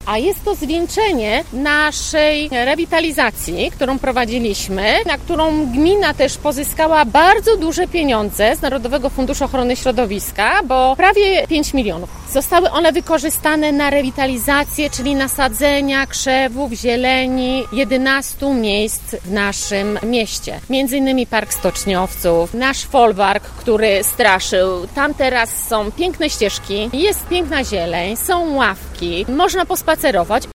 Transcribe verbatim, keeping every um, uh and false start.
a jest to zwieńczenie naszej rewitalizacji, którą prowadziliśmy, na którą gmina też pozyskała bardzo duże pieniądze z Narodowego Funduszu Ochrony Środowiska, bo prawie pięć milionów. Zostały one wykorzystane na rewitalizację, czyli nasadzenia krzewów, zieleni, jedenastu miejsc w naszym mieście. Między innymi Park Stoczniowców, nasz folwark, który straszył. Tam teraz są piękne ścieżki, jest piękna zieleń, są ławki, można pospacerować.